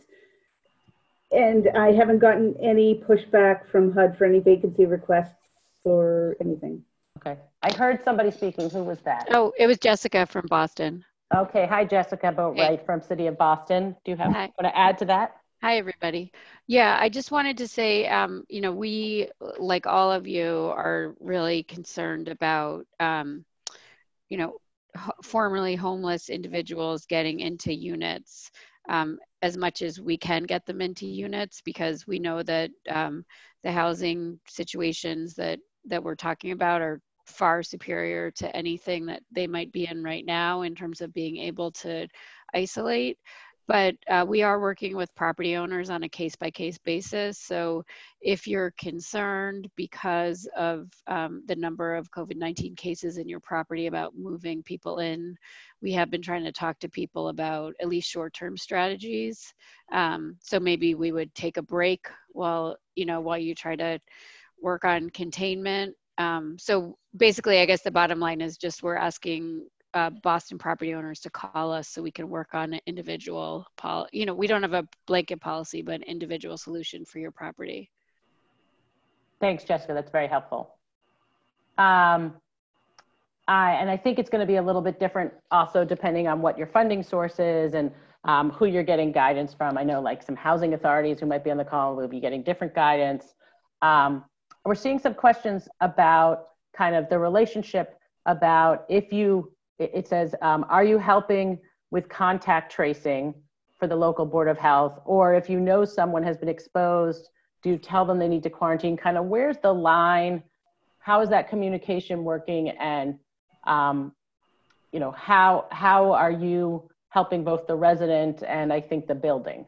And I haven't gotten any pushback from H U D for any vacancy requests or anything. Okay. I heard somebody speaking. Who was that? Oh, it was Jessica from Boston. Okay. Hi, Jessica Boatwright Hey. from City of Boston. Do you have Hi. want to add to that? Hi, everybody. Yeah, I just wanted to say, um, you know, we, like all of you, are really concerned about, um, you know, ho formerly homeless individuals getting into units um, as much as we can get them into units, because we know that um, the housing situations that, that we're talking about are far superior to anything that they might be in right now in terms of being able to isolate. But uh, we are working with property owners on a case-by-case basis. So if you're concerned because of um, the number of COVID nineteen cases in your property about moving people in, we have been trying to talk to people about at least short-term strategies. Um, so maybe we would take a break while, you know, while you try to work on containment. Um, so basically, I guess the bottom line is just we're asking Uh, Boston property owners to call us so we can work on an individual, pol you know, we don't have a blanket policy, but an individual solution for your property. Thanks, Jessica. That's very helpful. Um, I, and I think it's going to be a little bit different also depending on what your funding source is and um, who you're getting guidance from. I know like some housing authorities who might be on the call will be getting different guidance. Um, we're seeing some questions about kind of the relationship about if you It says, um, are you helping with contact tracing for the local Board of Health? Or if you know someone has been exposed, do you tell them they need to quarantine? Kind of where's the line? How is that communication working? And, um, you know, how, how are you helping both the resident and I think the building?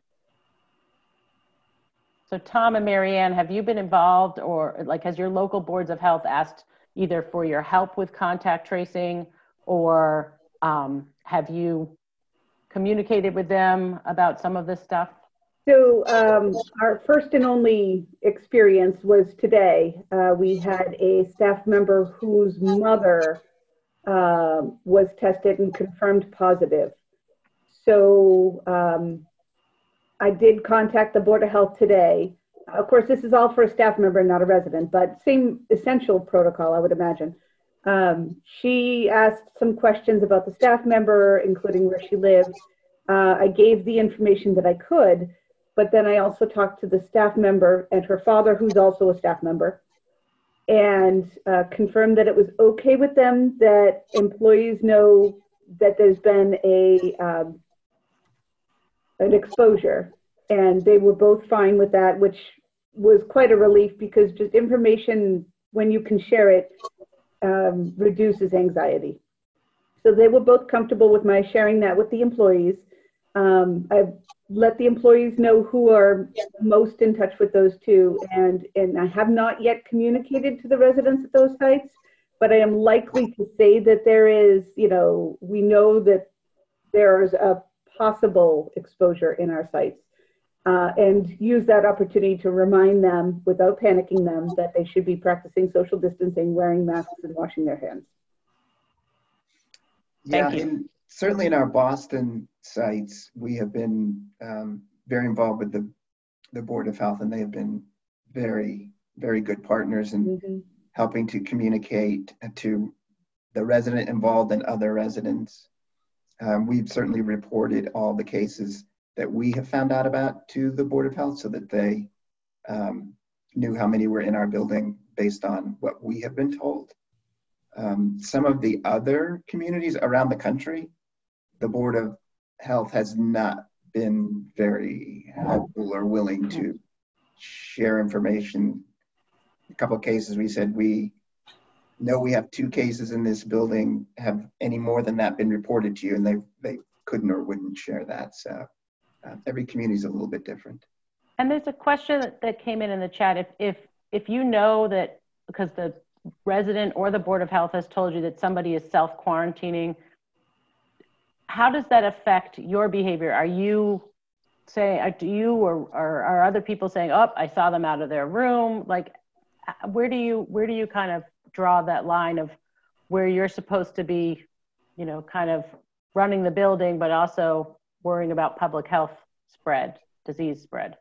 So Tom and Mary Ann, have you been involved, or like has your local boards of health asked either for your help with contact tracing, or um, have you communicated with them about some of this stuff? So um, our first and only experience was today. Uh, we had a staff member whose mother uh, was tested and confirmed positive. So um, I did contact the Board of Health today. Of course, this is all for a staff member, not a resident, but same essential protocol, I would imagine. Um, she asked some questions about the staff member, including where she lived. Uh, I gave the information that I could, but then I also talked to the staff member and her father, who's also a staff member, and uh, confirmed that it was okay with them that employees know that there's been a um, an exposure, and they were both fine with that, which was quite a relief, because just information, when you can share it, um, reduces anxiety. So they were both comfortable with my sharing that with the employees. Um, I've let the employees know who are most in touch with those two, and, and I have not yet communicated to the residents at those sites, but I am likely to say that there is, you know, we know that there's a possible exposure in our sites, uh, and use that opportunity to remind them without panicking them that they should be practicing social distancing, wearing masks, and washing their hands. Yeah, Thank you. and certainly in our Boston sites, we have been um, very involved with the, the Board of Health, and they have been very, very good partners in mm-hmm. helping to communicate to the resident involved and other residents. Um, we've certainly reported all the cases that we have found out about to the Board of Health so that they um, knew how many were in our building based on what we have been told. Um, some of the other communities around the country, the Board of Health has not been very helpful or willing to share information. A couple of cases we said, we know we have two cases in this building. Have any more than that been reported to you? And they, they couldn't or wouldn't share that. So uh, every community is a little bit different. And there's a question that, that came in in the chat. If, if, if you know that, because the resident or the Board of Health has told you that somebody is self-quarantining, how does that affect your behavior? Are you saying, do you or, or are other people saying, oh, I saw them out of their room? Like, where do you, where do you kind of draw that line of where you're supposed to be, you know, kind of running the building, but also worrying about public health spread, disease spread?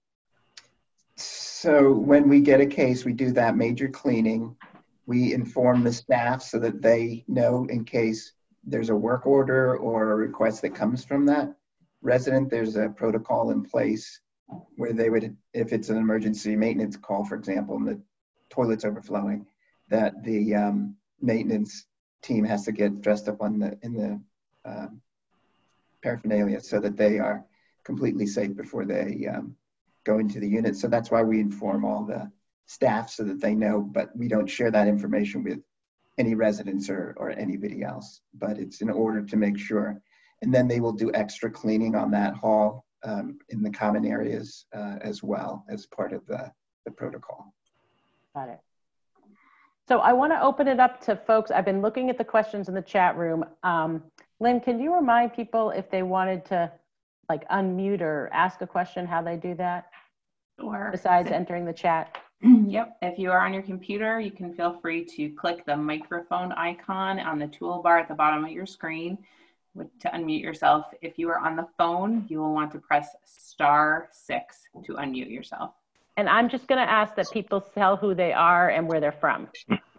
So when we get a case, we do that major cleaning. We inform the staff so that they know in case there's a work order or a request that comes from that resident. There's a protocol in place where they would, if it's an emergency maintenance call, for example, and the toilet's overflowing, that the um, maintenance team has to get dressed up on the in the um, paraphernalia so that they are completely safe before they um, go into the unit. So that's why we inform all the staff so that they know, but we don't share that information with any residents or, or anybody else, but it's in order to make sure. And then they will do extra cleaning on that hall um, in the common areas uh, as well as part of the, the protocol. Got it. So I want to open it up to folks. I've been looking at the questions in the chat room. Um, Lynn, can you remind people if they wanted to like unmute or ask a question, how they do that? Sure. Besides entering the chat. Yep, if you are on your computer, you can feel free to click the microphone icon on the toolbar at the bottom of your screen to unmute yourself. If you are on the phone, you will want to press star six to unmute yourself. And I'm just going to ask that people tell who they are and where they're from.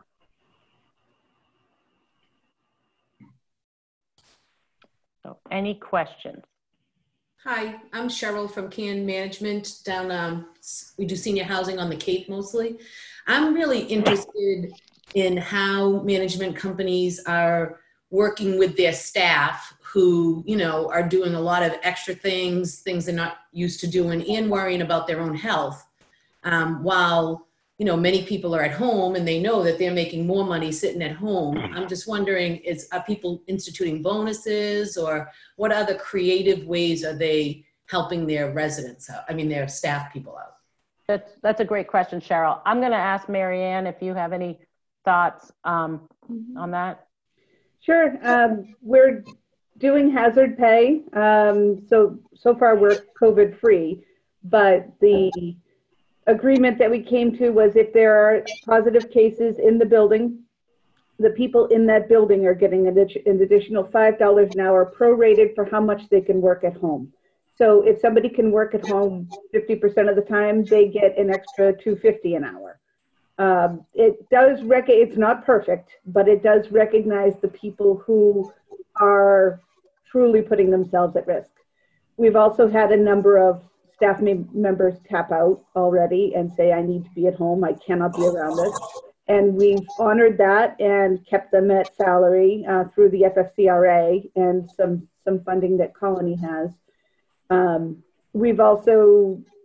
So any questions? Hi, I'm Cheryl from Can Management down, um, we do senior housing on the Cape mostly. I'm really interested in how management companies are working with their staff who, you know, are doing a lot of extra things, things they're not used to doing, and worrying about their own health. Um, while, you know, many people are at home and they know that they're making more money sitting at home. I'm just wondering, is, are people instituting bonuses, or what other creative ways are they helping their residents out? I mean, their staff people out? That's, that's a great question, Cheryl. I'm going to ask Marianne if you have any thoughts um, mm-hmm. on that. Sure. Um, we're doing hazard pay. Um, so, so far we're COVID free, but the agreement that we came to was if there are positive cases in the building, the people in that building are getting an, an additional five dollars an hour prorated for how much they can work at home. So if somebody can work at home fifty percent of the time, they get an extra two fifty an hour. Um, it does, rec it's not perfect, but it does recognize the people who are truly putting themselves at risk. We've also had a number of staff members tap out already and say, I need to be at home, I cannot be around this. And we've honored that and kept them at salary uh, through the F F C R A and some, some funding that Colony has. Um, we've also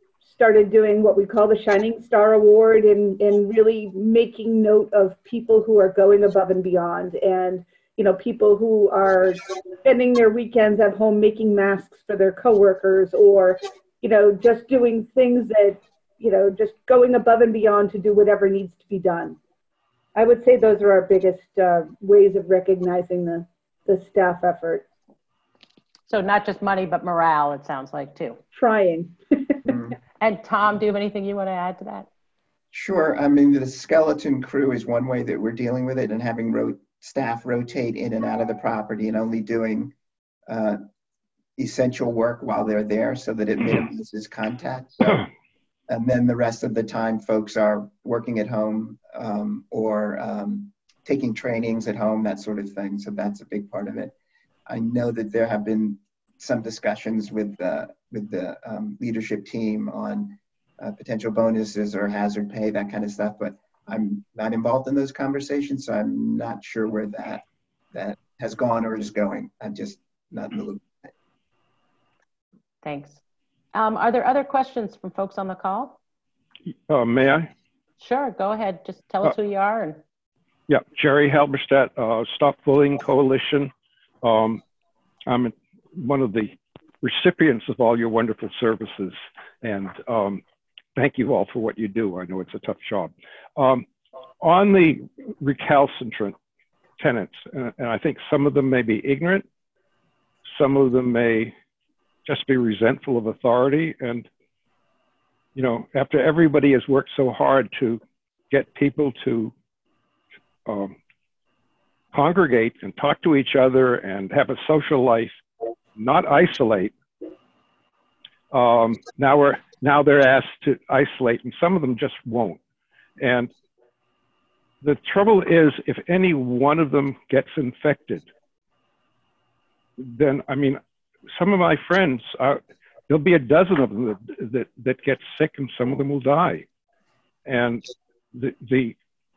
started doing what we call the Shining Star Award, and, and really making note of people who are going above and beyond, and you know, people who are spending their weekends at home making masks for their coworkers, or you know, just doing things that, you know, just going above and beyond to do whatever needs to be done. I would say those are our biggest uh, ways of recognizing the, the staff effort. So not just money, but morale, it sounds like, too. Trying. Mm. And Tom, do you have anything you want to add to that? Sure. I mean, the skeleton crew is one way that we're dealing with it, and having ro staff rotate in and out of the property and only doing uh, essential work while they're there so that it minimizes contact. So, and then the rest of the time, folks are working at home um, or um, taking trainings at home, that sort of thing. So that's a big part of it. I know that there have been some discussions with the, with the um, leadership team on uh, potential bonuses or hazard pay, that kind of stuff, but I'm not involved in those conversations, so I'm not sure where that, that has gone or is going. I'm just not in the loop. Thanks. Um, are there other questions from folks on the call? Uh, may I? Sure, go ahead. Just tell us uh, who you are. And yeah, Jerry Halberstadt, uh, Stop Bullying Coalition. Um, I'm one of the recipients of all your wonderful services, and um, thank you all for what you do. I know it's a tough job. Um, on the recalcitrant tenants, and, and I think some of them may be ignorant, some of them may just be resentful of authority. And, you know, after everybody has worked so hard to get people to um, congregate and talk to each other and have a social life, not isolate, um, now we're now they're asked to isolate, and some of them just won't. And the trouble is, if any one of them gets infected, then, I mean, some of my friends, are, there'll be a dozen of them that, that, that get sick, and some of them will die. And the, the,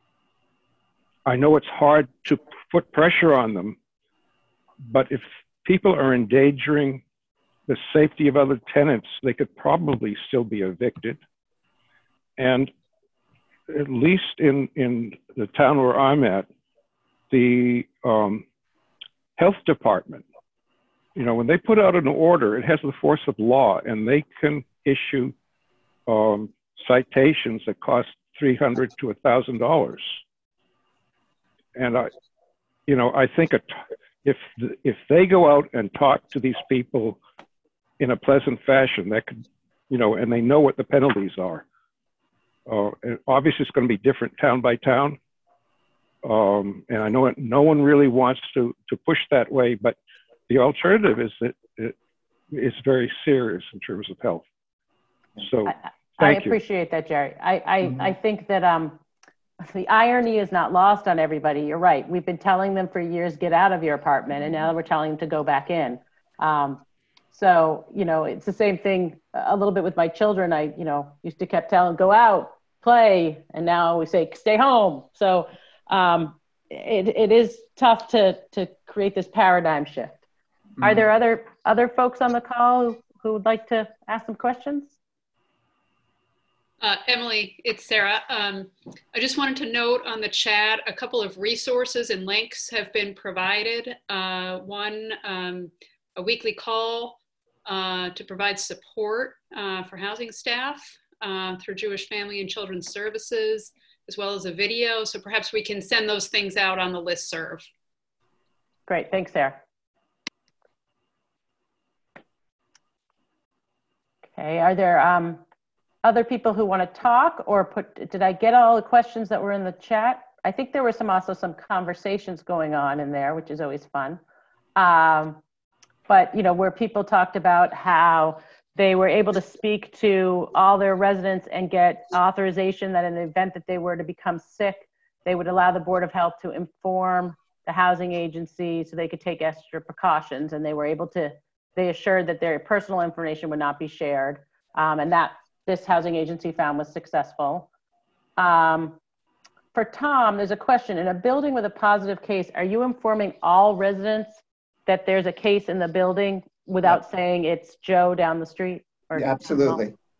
I know it's hard to put pressure on them, but if people are endangering the safety of other tenants, they could probably still be evicted. And at least in, in the town where I'm at, the um, health department, you know, when they put out an order, it has the force of law, and they can issue um, citations that cost three hundred to a thousand dollars. And I, you know, I think a t if if they go out and talk to these people in a pleasant fashion, that could, you know, and they know what the penalties are. Uh, and obviously, it's going to be different town by town. Um, and I know it, no one really wants to to push that way, but the alternative is that it is very serious in terms of health. So, I, thank I you. appreciate that, Jerry. I I, Mm-hmm. I think that um, the irony is not lost on everybody. You're right. We've been telling them for years, get out of your apartment, and now we're telling them to go back in. Um, so, you know, it's the same thing a little bit with my children. I, you know, used to kept telling, go out, play, and now we say, stay home. So um, it, it is tough to, to create this paradigm shift. Mm-hmm. Are there other, other folks on the call who, who would like to ask some questions? Uh, Emily, it's Sarah. Um, I just wanted to note on the chat, a couple of resources and links have been provided. Uh, one, um, a weekly call uh, to provide support uh, for housing staff uh, through Jewish Family and Children's Services, as well as a video. So perhaps we can send those things out on the listserv. Great, thanks, Sarah. Okay, are there um, other people who want to talk, or put, did I get all the questions that were in the chat? I think there were some also some conversations going on in there, which is always fun. Um, but, you know, where people talked about how they were able to speak to all their residents and get authorization that in the event that they were to become sick, they would allow the Board of Health to inform the housing agency so they could take extra precautions. And they were able to, they assured that their personal information would not be shared. Um, and that this housing agency found was successful. Um, for Tom, there's a question. In a building with a positive case, are you informing all residents that there's a case in the building without saying it's Joe down the street? Or Yeah, absolutely.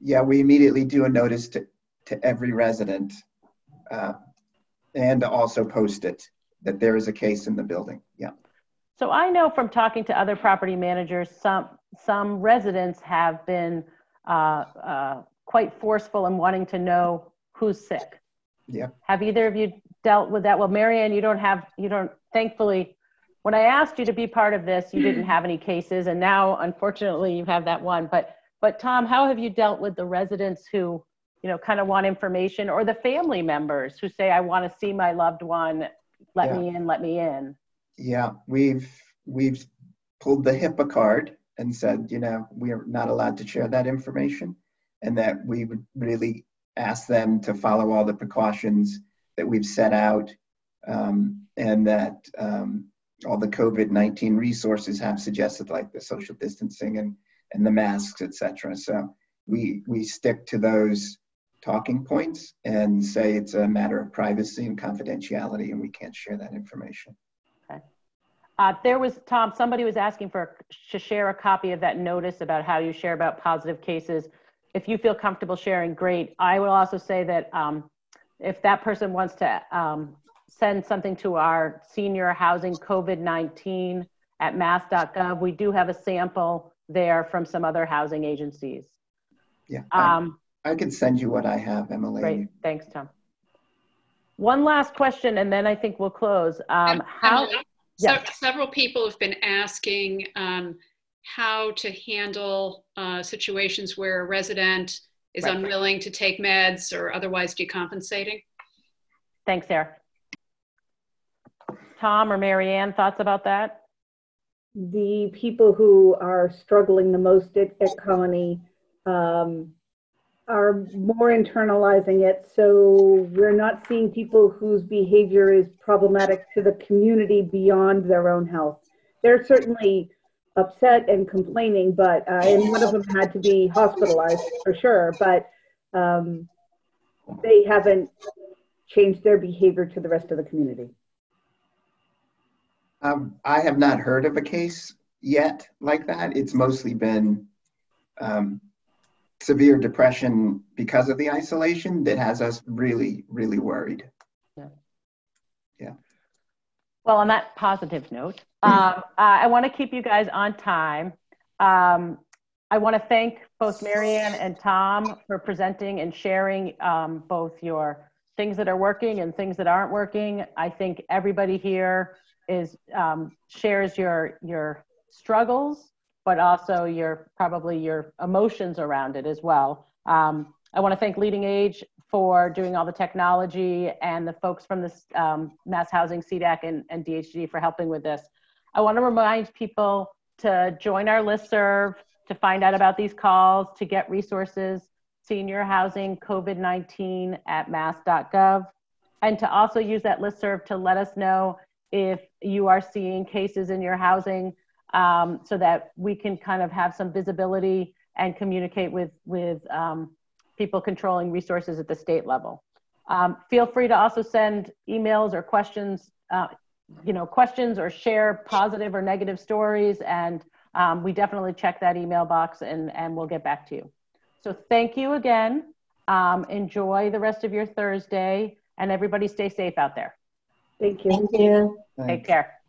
yeah, we immediately do a notice to, to every resident uh, and also post it that there is a case in the building. Yeah. So I know from talking to other property managers, some some residents have been uh, uh, quite forceful in wanting to know who's sick. Yeah. Have either of you dealt with that? Well, Marianne, you don't have, you don't, thankfully, when I asked you to be part of this, you didn't have any cases, and now, unfortunately, you have that one. But, but Tom, how have you dealt with the residents who, you know, kind of want information, or the family members who say, I want to see my loved one, let Yeah. me in, let me in? Yeah, we've we've pulled the HIPAA card and said, you know, we are not allowed to share that information, and that we would really ask them to follow all the precautions that we've set out, um, and that um, all the COVID nineteen resources have suggested, like the social distancing and, and the masks, et cetera. So we, we stick to those talking points and say it's a matter of privacy and confidentiality, and we can't share that information. Okay. Uh, there was, Tom, somebody was asking for to share a copy of that notice about how you share about positive cases. If you feel comfortable sharing, great. I will also say that um, if that person wants to um, send something to our senior housing COVID nineteen at mass dot gov, we do have a sample there from some other housing agencies. Yeah, Um, I, I could send you what I have, Emily. Great, thanks, Tom. One last question, and then I think we'll close. Um, how? Emily, Yes. se- several people have been asking um, how to handle uh, situations where a resident is Right. unwilling to take meds or otherwise decompensating. Thanks, Sarah. Tom or Marianne, thoughts about that? The people who are struggling the most at, at Colony um, are more internalizing it. So we're not seeing people whose behavior is problematic to the community beyond their own health. They're certainly upset and complaining, but uh, and one of them had to be hospitalized for sure, but um, they haven't changed their behavior to the rest of the community. Um, I have not heard of a case yet like that. It's mostly been um, severe depression because of the isolation that has us really, really worried. Yeah. Yeah. Well, on that positive note, um, uh, I want to keep you guys on time. Um, I want to thank both Marianne and Tom for presenting and sharing um, both your things that are working and things that aren't working. I think everybody here is um, shares your your struggles, but also your probably your emotions around it as well. Um, I want to thank Leading Age for doing all the technology, and the folks from the um, Mass Housing, C D A C, and, and D H G for helping with this. I want to remind people to join our listserv, to find out about these calls, to get resources, Senior Housing COVID nineteen at mass dot gov, and to also use that listserv to let us know if you are seeing cases in your housing, um, so that we can kind of have some visibility and communicate with, with um, people controlling resources at the state level. Um, feel free to also send emails or questions, uh, you know, questions or share positive or negative stories, and um, we definitely check that email box, and, and we'll get back to you. So thank you again. Um, enjoy the rest of your Thursday, and everybody stay safe out there. Thank you. Thank you. Take care.